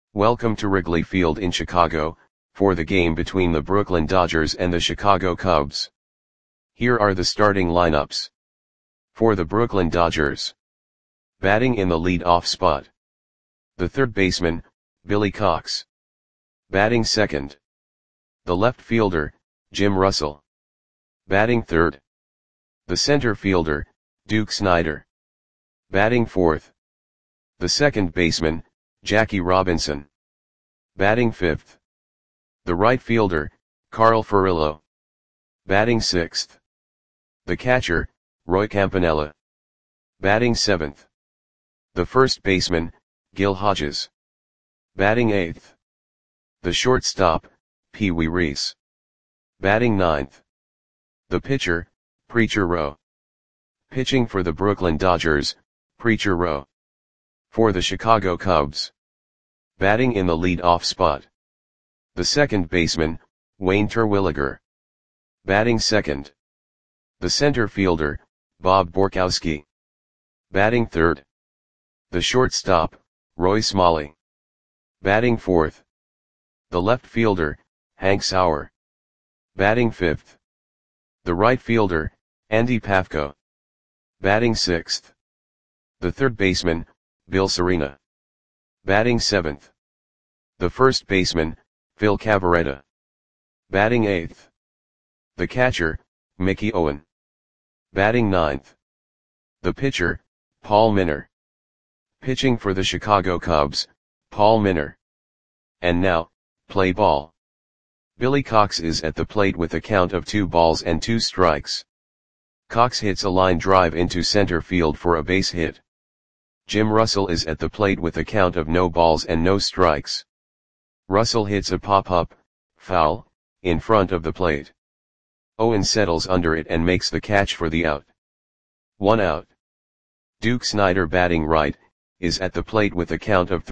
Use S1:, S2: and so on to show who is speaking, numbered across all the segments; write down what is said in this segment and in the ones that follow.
S1: Welcome to Wrigley Field in Chicago, for the game between the Brooklyn Dodgers and the Chicago Cubs. Here are the starting lineups. For the Brooklyn Dodgers. Batting in the lead-off spot. The third baseman, Billy Cox. Batting second. The left fielder, Jim Russell. Batting third. The center fielder, Duke Snider. Batting fourth. The second baseman, Jackie Robinson. Batting fifth. The right fielder, Carl Furillo. Batting sixth. The catcher, Roy Campanella. Batting seventh. The first baseman, Gil Hodges. Batting eighth. The shortstop, Pee Wee Reese. Batting ninth. The pitcher, Preacher Rowe. Pitching for the Brooklyn Dodgers, Preacher Rowe. For the Chicago Cubs. Batting in the lead-off spot. The second baseman, Wayne Terwilliger. Batting second. The center fielder, Bob Borkowski. Batting third. The shortstop, Roy Smalley. Batting fourth. The left fielder, Hank Sauer. Batting fifth. The right fielder, Andy Pafko. Batting sixth. The third baseman, Bill Serena. Batting seventh. The first baseman, Phil Cavarretta. Batting eighth. The catcher, Mickey Owen. Batting ninth. The pitcher, Paul Minor. Pitching for the Chicago Cubs, Paul Minor. And now, play ball. Billy Cox is at the plate with a count of 2-2. Cox hits a line drive into center field for a base hit. Jim Russell is at the plate with a count of 0-0. Russell hits a pop-up, foul, in front of the plate. Owen settles under it and makes the catch for the out. 1 out. Duke Snider, batting right, is at the plate with a count of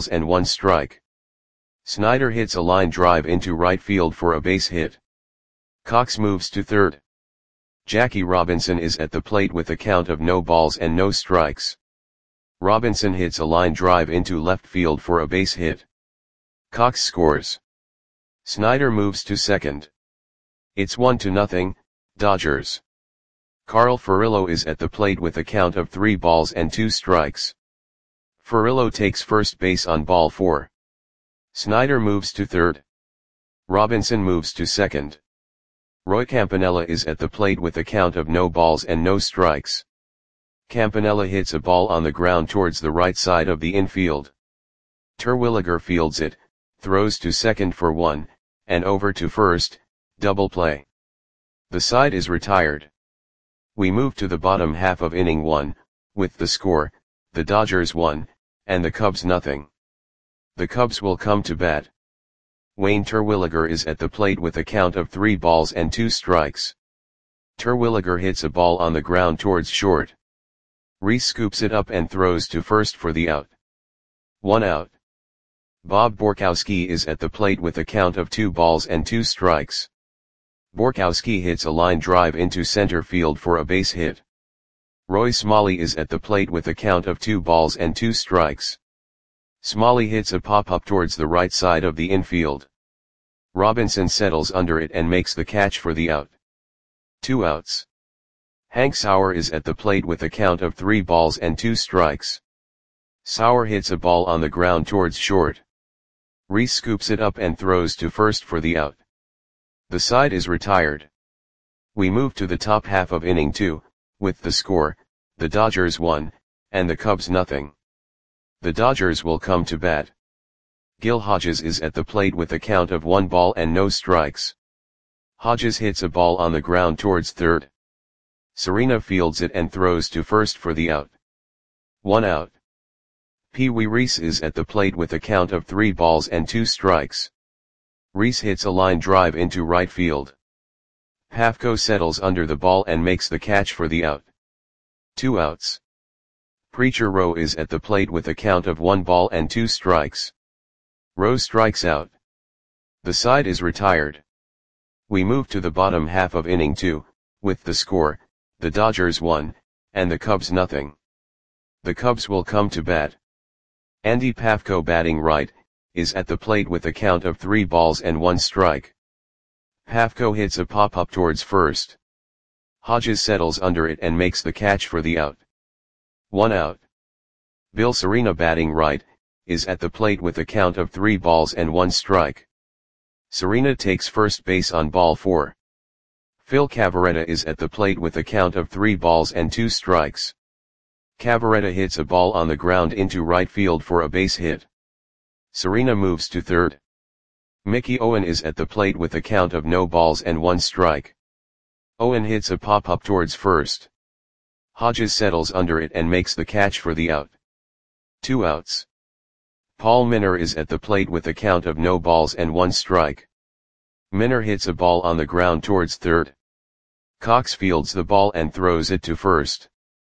S1: 3-1. Snider hits a line drive into right field for a base hit. Cox moves to third. Jackie Robinson is at the plate with a count of 0-0. Robinson hits a line drive into left field for a base hit. Cox scores. Snider moves to second. It's 1-0, Dodgers. Carl Furillo is at the plate with a count of 3-2. Furillo takes first base on ball 4. Snider moves to third. Robinson moves to second. Roy Campanella is at the plate with a count of 0-0. Campanella hits a ball on the ground towards the right side of the infield. Terwilliger fields it, throws to second for 1, and over to first, double play. The side is retired. We move to the bottom half of inning 1, with the score, the Dodgers 1, and the Cubs nothing. The Cubs will come to bat. Wayne Terwilliger is at the plate with a count of 3-2. Terwilliger hits a ball on the ground towards short. Reese scoops it up and throws to first for the out. 1 out. Bob Borkowski is at the plate with a count of 2-2. Borkowski hits a line drive into center field for a base hit. Roy Smalley is at the plate with a count of 2-2. Smalley hits a pop-up towards the right side of the infield. Robinson settles under it and makes the catch for the out. 2 outs. Hank Sauer is at the plate with a count of 3-2. Sauer hits a ball on the ground towards short. Reese scoops it up and throws to first for the out. The side is retired. We move to the top half of inning 2, with the score, the Dodgers 1, and the Cubs nothing. The Dodgers will come to bat. Gil Hodges is at the plate with a count of 1-0. Hodges hits a ball on the ground towards third. Serena fields it and throws to first for the out. 1 out. Pee Wee Reese is at the plate with a count of 3-2. Reese hits a line drive into right field. Pafko settles under the ball and makes the catch for the out. 2 outs. Preacher Rowe is at the plate with a count of 1-2. Rowe strikes out. The side is retired. We move to the bottom half of inning 2, with the score, the Dodgers 1, and the Cubs nothing. The Cubs will come to bat. Andy Pafko, batting right, is at the plate with a count of 3 balls and 1 strike. Pafko hits a pop-up towards first. Hodges settles under it and makes the catch for the out. 1 out. Bill Serena batting right, is at the plate with a count of 3 balls and 1 strike. Serena takes first base on ball 4. Phil Cavarretta is at the plate with a count of 3 balls and 2 strikes. Cavarretta hits a ball on the ground into right field for a base hit. Serena moves to third. Mickey Owen is at the plate with a count of no balls and 1 strike. Owen hits a pop-up towards first. Hodges settles under it and makes the catch for the out. 2 outs. Paul Minor is at the plate with a count of no balls and 1 strike. Minor hits a ball on the ground towards third. Cox fields the ball and throws it to first.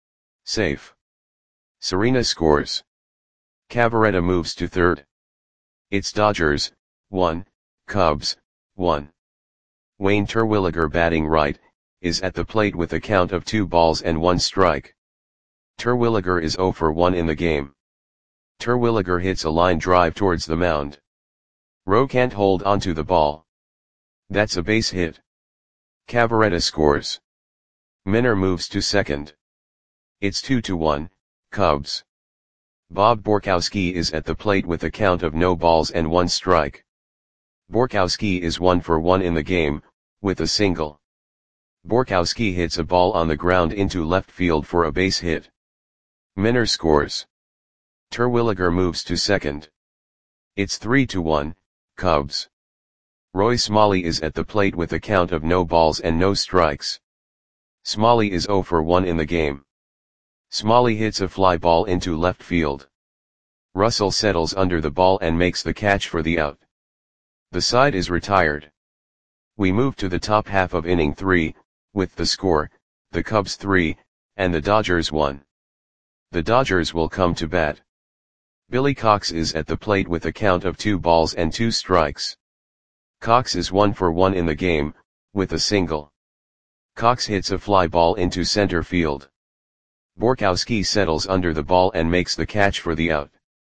S1: Safe. Serena scores. Cavarretta moves to third. It's Dodgers, 1, Cubs, 1. Wayne Terwilliger batting right, is at the plate with a count of 2 balls and 1 strike. Terwilliger is 0 for 1 in the game. Terwilliger hits a line drive towards the mound. Rowe can't hold onto the ball. That's a base hit. Cavarretta scores. Minor moves to second. It's 2-1, Cubs. Bob Borkowski is at the plate with a count of no balls and 1 strike. Borkowski is 1 for 1 in the game, with a single. Borkowski hits a ball on the ground into left field for a base hit. Minor scores. Terwilliger moves to second. It's 3-1, Cubs. Roy Smalley is at the plate with a count of no balls and no strikes. Smalley is 0 for 1 in the game. Smalley hits a fly ball into left field. Russell settles under the ball and makes the catch for the out. The side is retired. We move to the top half of inning 3, with the score, the Cubs 3, and the Dodgers 1. The Dodgers will come to bat. Billy Cox is at the plate with a count of 2 balls and 2 strikes. Cox is 1 for 1 in the game, with a single. Cox hits a fly ball into center field. Borkowski settles under the ball and makes the catch for the out.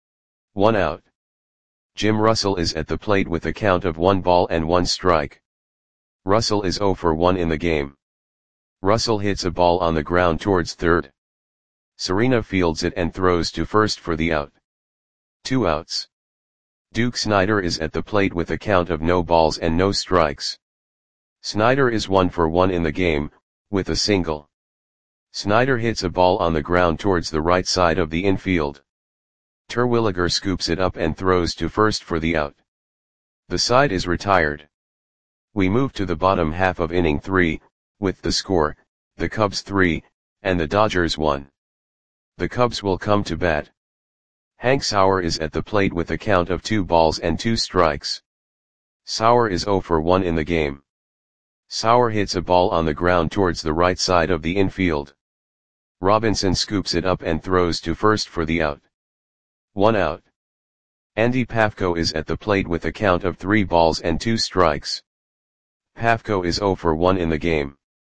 S1: 1 out. Jim Russell is at the plate with a count of 1 ball and 1 strike. Russell is 0 for 1 in the game. Russell hits a ball on the ground towards third. Serena fields it and throws to first for the out. 2 outs. Duke Snider is at the plate with a count of no balls and no strikes. Snider is 1 for 1 in the game, with a single. Snider hits a ball on the ground towards the right side of the infield. Terwilliger scoops it up and throws to first for the out. The side is retired. We move to the bottom half of inning 3, with the score, the Cubs 3, and the Dodgers 1. The Cubs will come to bat. Hank Sauer is at the plate with a count of 2 balls and 2 strikes. Sauer is 0 for 1 in the game. Sauer hits a ball on the ground towards the right side of the infield. Robinson scoops it up and throws to first for the out. 1 out. Andy Pafko is at the plate with a count of 3 balls and 2 strikes. Pafko is 0 for 1 in the game.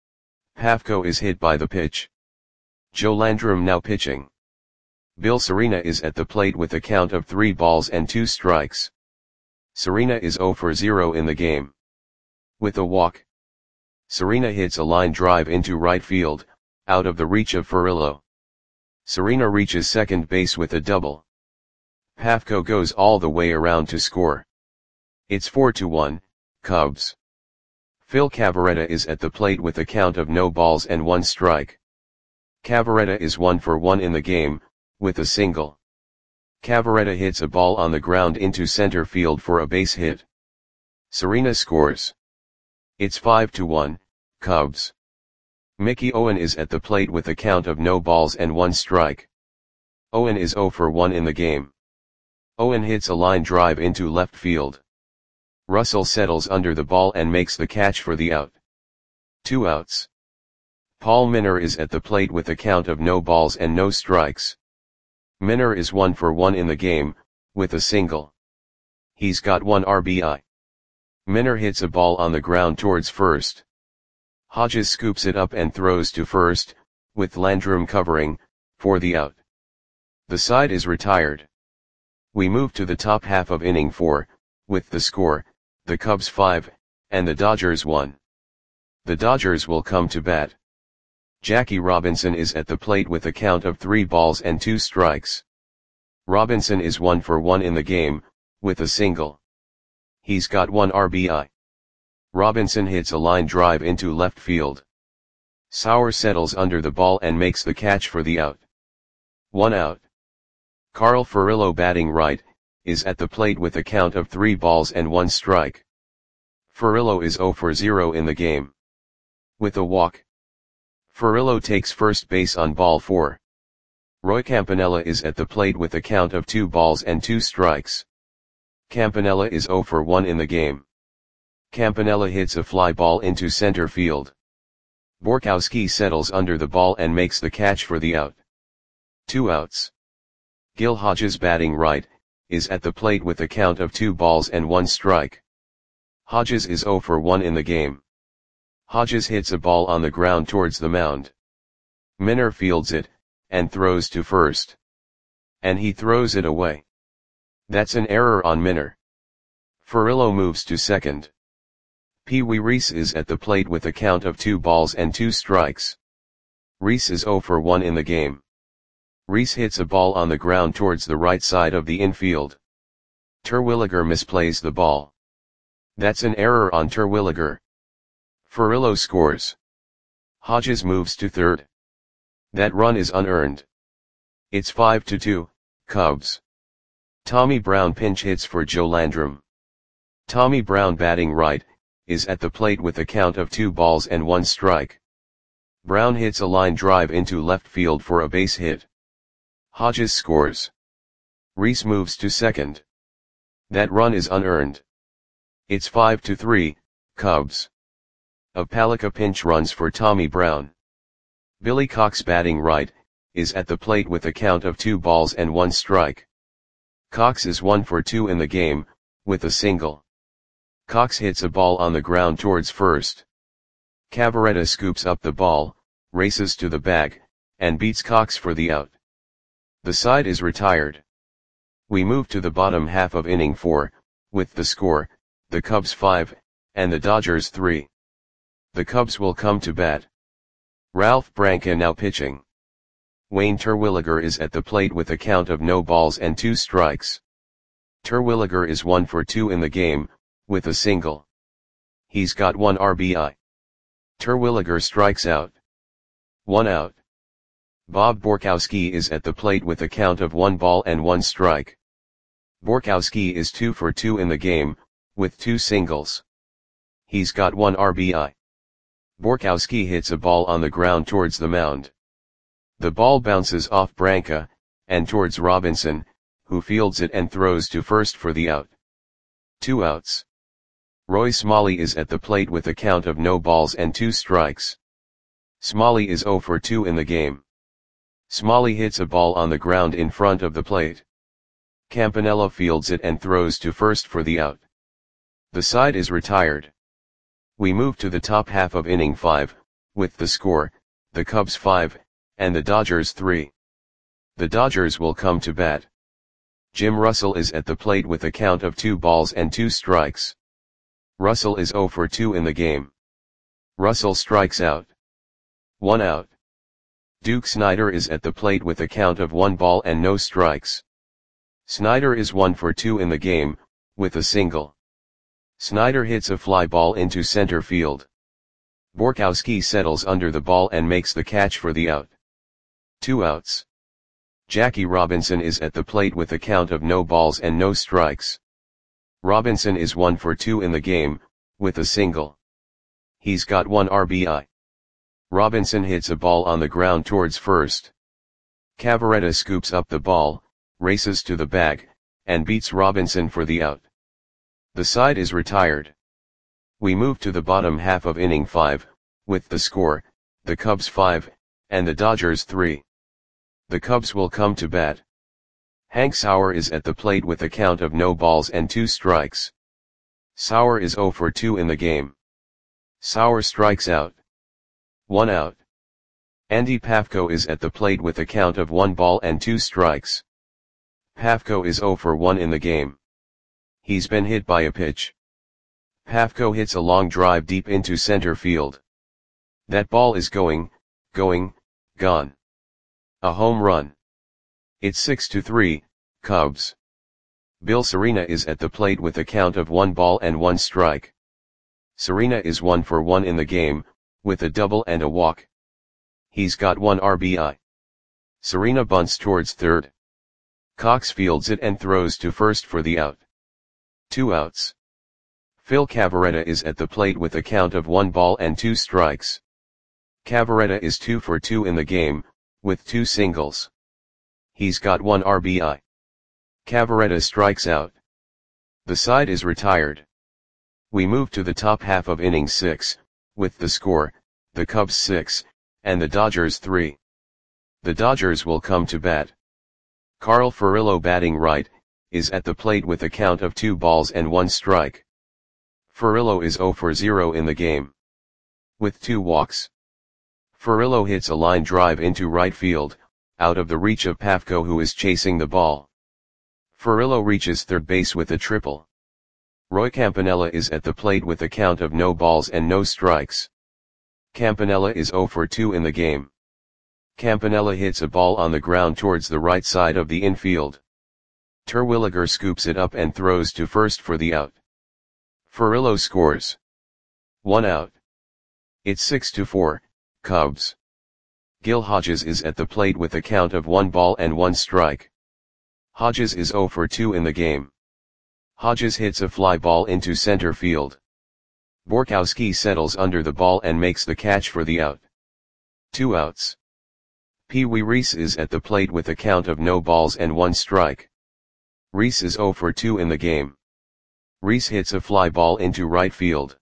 S1: Pafko is hit by the pitch. Joe Landrum now pitching. Bill Serena is at the plate with a count of 3 balls and 2 strikes. Serena is 0 for 0 in the game. With a walk. Serena hits a line drive into right field, out of the reach of Furillo. Serena reaches second base with a double. Pafko goes all the way around to score. It's 4-1, Cubs. Phil Cavarretta is at the plate with a count of no balls and 1 strike. Cavarretta is 1 for 1 in the game, with a single. Cavarretta hits a ball on the ground into center field for a base hit. Serena scores. It's 5-1, Cubs. Mickey Owen is at the plate with a count of no balls and 1 strike. Owen is 0 for 1 in the game. Owen hits a line drive into left field. Russell settles under the ball and makes the catch for the out. 2 outs. Paul Minor is at the plate with a count of no balls and no strikes. Minor is 1 for 1 in the game, with a single. He's got 1 RBI. Minor hits a ball on the ground towards first. Hodges scoops it up and throws to first, with Landrum covering, for the out. The side is retired. We move to the top half of inning 4, with the score, the Cubs 5, and the Dodgers 1. The Dodgers will come to bat. Jackie Robinson is at the plate with a count of 3 balls and 2 strikes. Robinson is 1 for 1 in the game, with a single. He's got 1 RBI. Robinson hits a line drive into left field. Sauer settles under the ball and makes the catch for the out. 1 out. Carl Furillo, batting right, is at the plate with a count of 3 balls and 1 strike. Furillo is 0 for 0 in the game. With a walk. Furillo takes first base on ball 4. Roy Campanella is at the plate with a count of 2 balls and 2 strikes. Campanella is 0 for 1 in the game. Campanella hits a fly ball into center field. Borkowski settles under the ball and makes the catch for the out. 2 outs. Gil Hodges, batting right, is at the plate with a count of 2 balls and 1 strike. Hodges is 0 for 1 in the game. Hodges hits a ball on the ground towards the mound. Minner fields it, and throws to first. And he throws it away. That's an error on Minner. Furillo moves to second. Pee Wee Reese is at the plate with a count of 2 balls and 2 strikes. Reese is 0 for 1 in the game. Reese hits a ball on the ground towards the right side of the infield. Terwilliger misplays the ball. That's an error on Terwilliger. Furillo scores. Hodges moves to third. That run is unearned. It's 5-2, Cubs. Tommy Brown pinch hits for Joe Landrum. Tommy Brown, batting right, is at the plate with a count of 2 balls and 1 strike. Brown hits a line drive into left field for a base hit. Hodges scores. Reese moves to second. That run is unearned. It's 5-3, Cubs. A Palika pinch runs for Tommy Brown. Billy Cox, batting right, is at the plate with a count of 2 balls and 1 strike. Cox is 1 for 2 in the game, with a single. Cox hits a ball on the ground towards first. Cavaretta scoops up the ball, races to the bag, and beats Cox for the out. The side is retired. We move to the bottom half of inning 4, with the score, the Cubs 5, and the Dodgers 3. The Cubs will come to bat. Ralph Branca now pitching. Wayne Terwilliger is at the plate with a count of no balls and 2 strikes. Terwilliger is 1 for 2 in the game, with a single. He's got 1 RBI. Terwilliger strikes out. 1 out. Bob Borkowski is at the plate with a count of 1 ball and 1 strike. Borkowski is 2 for 2 in the game, with 2 singles. He's got 1 RBI. Borkowski hits a ball on the ground towards the mound. The ball bounces off Branca, and towards Robinson, who fields it and throws to first for the out. 2 outs. Roy Smalley is at the plate with a count of no balls and 2 strikes. Smalley is 0 for 2 in the game. Smalley hits a ball on the ground in front of the plate. Campanella fields it and throws to first for the out. The side is retired. We move to the top half of inning 5, with the score, the Cubs 5, and the Dodgers 3. The Dodgers will come to bat. Jim Russell is at the plate with a count of 2 balls and 2 strikes. Russell is 0 for 2 in the game. Russell strikes out. 1 out. Duke Snider is at the plate with a count of 1 ball and no strikes. Snider is 1 for 2 in the game, with a single. Snider hits a fly ball into center field. Borkowski settles under the ball and makes the catch for the out. 2 outs. Jackie Robinson is at the plate with a count of no balls and no strikes. Robinson is 1 for 2 in the game, with a single. He's got 1 RBI. Robinson hits a ball on the ground towards first. Cavaretta scoops up the ball, races to the bag, and beats Robinson for the out. The side is retired. We move to the bottom half of inning 5, with the score, the Cubs 5, and the Dodgers 3. The Cubs will come to bat. Hank Sauer is at the plate with a count of no balls and 2 strikes. Sauer is 0 for 2 in the game. Sauer strikes out. 1 out. Andy Pafko is at the plate with a count of 1 ball and 2 strikes. Pafko is 0 for 1 in the game. He's been hit by a pitch. Pafko hits a long drive deep into center field. That ball is gone. A home run. It's 6-3, Cubs. Bill Serena is at the plate with a count of 1 ball and 1 strike. Serena is 1 for 1 in the game, with a double and a walk. He's got 1 RBI. Serena bunts towards third. Cox fields it and throws to first for the out. 2 outs. Phil Cavarretta is at the plate with a count of 1 ball and 2 strikes. Cavarretta is 2 for 2 in the game, with 2 singles. He's got 1 RBI. Cavarretta strikes out. The side is retired. We move to the top half of inning 6, with the score, the Cubs 6, and the Dodgers 3. The Dodgers will come to bat. Carl Furillo, batting right, is at the plate with a count of 2 balls and 1 strike. Furillo is 0 for 0 in the game. With 2 walks. Furillo hits a line drive into right field, out of the reach of Pafko, who is chasing the ball. Furillo reaches third base with a triple. Roy Campanella is at the plate with a count of no balls and no strikes. Campanella is 0 for 2 in the game. Campanella hits a ball on the ground towards the right side of the infield. Terwilliger scoops it up and throws to first for the out. Furillo scores. 1 out. It's 6-4, Cubs. Gil Hodges is at the plate with a count of 1 ball and 1 strike. Hodges is 0 for 2 in the game. Hodges hits a fly ball into center field. Borkowski settles under the ball and makes the catch for the out. 2 outs. Pee Wee Reese is at the plate with a count of no balls and 1 strike. Reese is 0 for 2 in the game. Reese hits a fly ball into right field.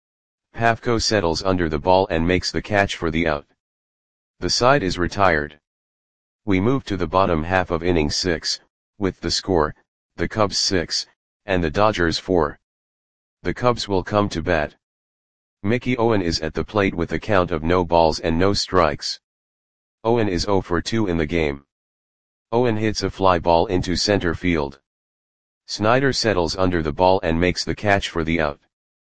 S1: Pafko settles under the ball and makes the catch for the out. The side is retired. We move to the bottom half of inning 6, with the score, the Cubs 6, and the Dodgers 4. The Cubs will come to bat. Mickey Owen is at the plate with a count of no balls and no strikes. Owen is 0 for 2 in the game. Owen hits a fly ball into center field. Snyder settles under the ball and makes the catch for the out.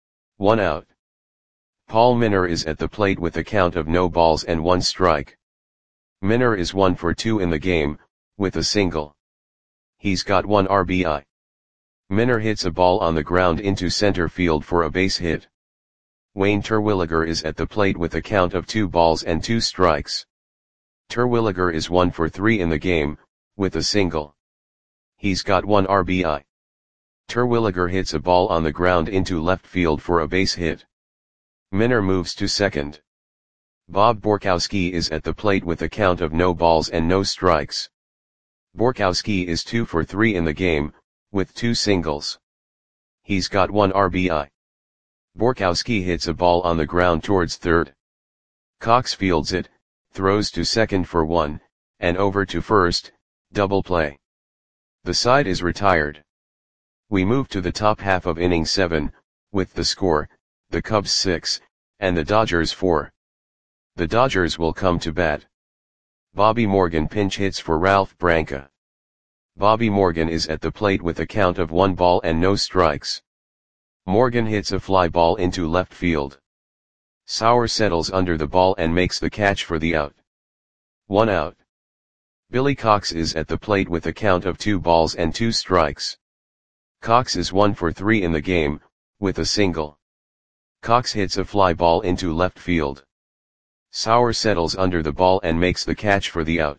S1: 1 out. Paul Minor is at the plate with a count of no balls and 1 strike. Minor is 1 for 2 in the game, with a single. He's got 1 RBI. Minor hits a ball on the ground into center field for a base hit. Wayne Terwilliger is at the plate with a count of 2 balls and 2 strikes. Terwilliger is 1 for 3 in the game, with a single. He's got 1 RBI. Terwilliger hits a ball on the ground into left field for a base hit. Minor moves to second. Bob Borkowski is at the plate with a count of no balls and no strikes. Borkowski is 2 for 3 in the game, with 2 singles. He's got 1 RBI. Borkowski hits a ball on the ground towards third. Cox fields it, throws to second for 1, and over to first, double play. The side is retired. We move to the top half of inning 7, with the score, the Cubs 6, and the Dodgers 4. The Dodgers will come to bat. Bobby Morgan pinch hits for Ralph Branca. Bobby Morgan is at the plate with a count of 1 ball and no strikes. Morgan hits a fly ball into left field. Sauer settles under the ball and makes the catch for the out. 1 out. Billy Cox is at the plate with a count of 2 balls and 2 strikes. Cox is 1 for 3 in the game, with a single. Cox hits a fly ball into left field. Sauer settles under the ball and makes the catch for the out.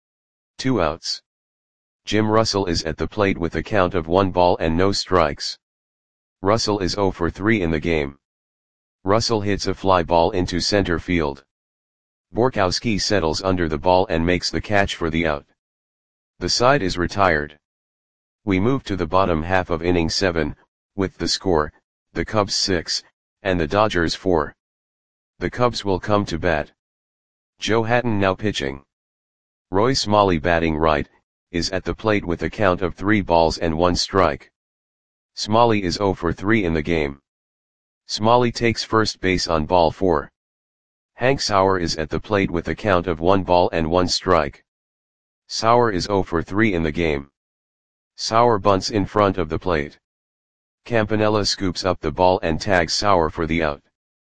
S1: 2 outs. Jim Russell is at the plate with a count of 1 ball and no strikes. Russell is 0 for 3 in the game. Russell hits a fly ball into center field. Borkowski settles under the ball and makes the catch for the out. The side is retired. We move to the bottom half of inning 7, with the score, the Cubs 6, and the Dodgers 4. The Cubs will come to bat. Joe Hatton now pitching. Roy Smalley, batting right, is at the plate with a count of 3 balls and 1 strike. Smalley is 0 for 3 in the game. Smalley takes first base on ball 4. Hank Sauer is at the plate with a count of 1 ball and 1 strike. Sauer is 0 for 3 in the game. Sauer bunts in front of the plate. Campanella scoops up the ball and tags Sauer for the out.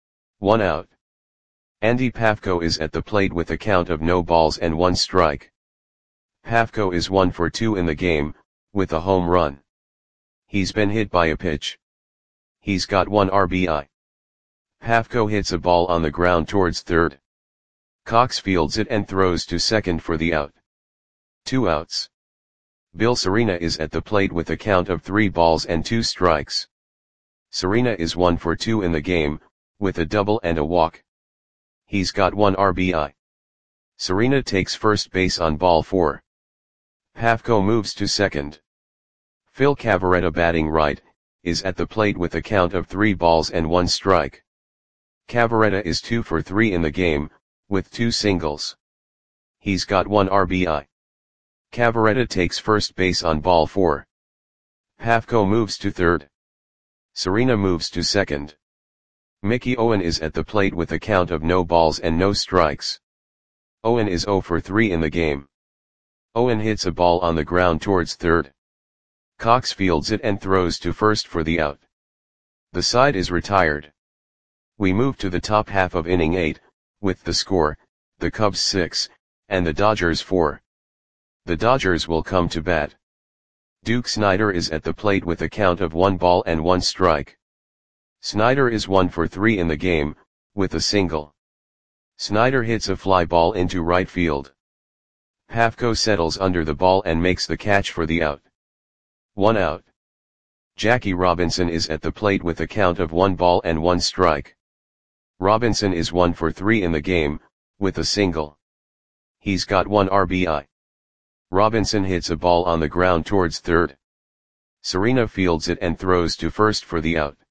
S1: 1 out. Andy Pafko is at the plate with a count of no balls and 1 strike. Pafko is 1 for 2 in the game, with a home run. He's been hit by a pitch. He's got 1 RBI. Pafko hits a ball on the ground towards third. Cox fields it and throws to second for the out. 2 outs. Bill Serena is at the plate with a count of 3 balls and 2 strikes. Serena is 1 for 2 in the game, with a double and a walk. He's got 1 RBI. Serena takes first base on ball 4. Pafko moves to second. Phil Cavarretta, batting right, is at the plate with a count of 3 balls and 1 strike. Cavarretta is 2 for 3 in the game, with 2 singles. He's got 1 RBI. Cavarretta takes first base on ball 4. Pafko moves to third. Serena moves to second. Mickey Owen is at the plate with a count of no balls and no strikes. Owen is 0 for 3 in the game. Owen hits a ball on the ground towards third. Cox fields it and throws to first for the out. The side is retired. We move to the top half of inning 8, with the score, the Cubs 6, and the Dodgers 4. The Dodgers will come to bat. Duke Snider is at the plate with a count of 1 ball and 1 strike. Snider is 1 for 3 in the game, with a single. Snider hits a fly ball into right field. Pafko settles under the ball and makes the catch for the out. 1 out. Jackie Robinson is at the plate with a count of 1 ball and 1 strike. Robinson is 1 for 3 in the game, with a single. He's got 1 RBI. Robinson hits a ball on the ground towards third. Serena fields it and throws to first for the out.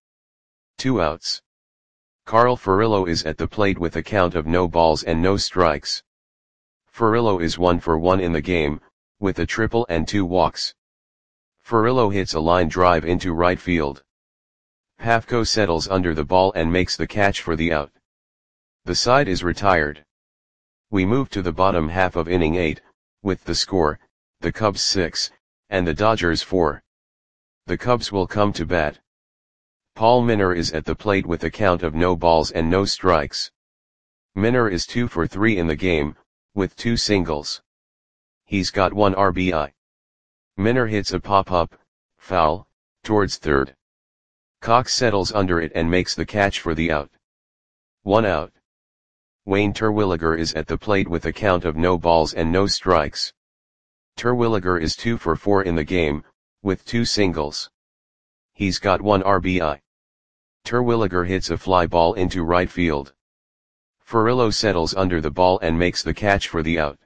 S1: 2 outs. Carl Furillo is at the plate with a count of no balls and no strikes. Furillo is 1 for 1 in the game, with a triple and 2 walks. Furillo hits a line drive into right field. Pafko settles under the ball and makes the catch for the out. The side is retired. We move to the bottom half of inning 8, with the score, the Cubs 6, and the Dodgers 4. The Cubs will come to bat. Paul Minor is at the plate with a count of no balls and no strikes. Minor is 2 for 3 in the game, with 2 singles. He's got 1 RBI. Minor hits a pop-up, foul, towards third. Cox settles under it and makes the catch for the out. 1 out. Wayne Terwilliger is at the plate with a count of no balls and no strikes. Terwilliger is 2 for 4 in the game, with 2 singles. He's got 1 RBI. Terwilliger hits a fly ball into right field. Furillo settles under the ball and makes the catch for the out.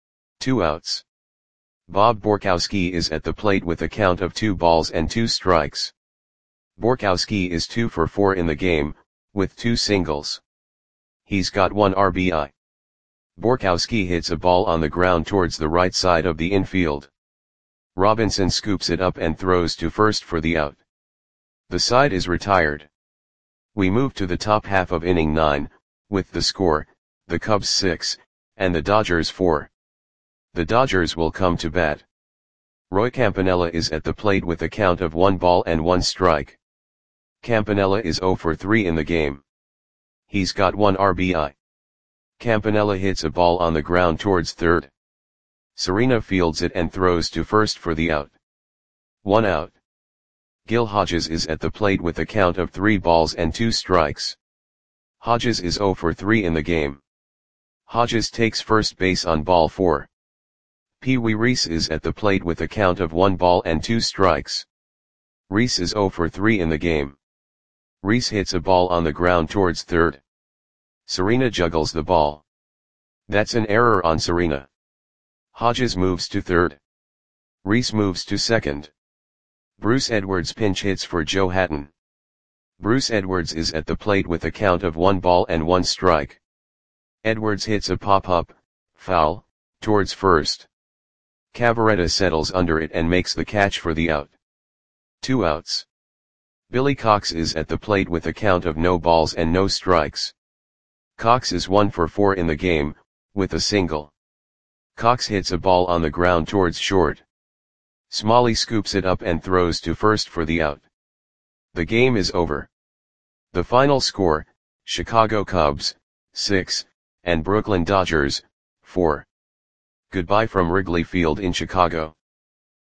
S1: 2 outs. Bob Borkowski is at the plate with a count of 2 balls and 2 strikes. Borkowski is 2 for 4 in the game, with 2 singles. He's got 1 RBI. Borkowski hits a ball on the ground towards the right side of the infield. Robinson scoops it up and throws to first for the out. The side is retired. We move to the top half of inning 9, with the score, the Cubs 6, and the Dodgers 4. The Dodgers will come to bat. Roy Campanella is at the plate with a count of 1 ball and 1 strike. Campanella is 0 for 3 in the game. He's got 1 RBI. Campanella hits a ball on the ground towards third. Serena fields it and throws to first for the out. 1 out. Gil Hodges is at the plate with a count of 3 balls and 2 strikes. Hodges is 0 for 3 in the game. Hodges takes first base on ball 4. Pee Wee Reese is at the plate with a count of 1 ball and 2 strikes. Reese is 0 for 3 in the game. Reese hits a ball on the ground towards third. Serena juggles the ball. That's an error on Serena. Hodges moves to third. Reese moves to second. Bruce Edwards pinch hits for Joe Hatton. Bruce Edwards is at the plate with a count of 1 ball and 1 strike. Edwards hits a pop-up, foul, towards first. Cavarretta settles under it and makes the catch for the out. 2 outs. Billy Cox is at the plate with a count of no balls and no strikes. Cox is 1 for 4 in the game, with a single. Cox hits a ball on the ground towards short. Smalley scoops it up and throws to first for the out. The game is over. The final score, Chicago Cubs, 6, and Brooklyn Dodgers, 4. Goodbye from Wrigley Field in Chicago.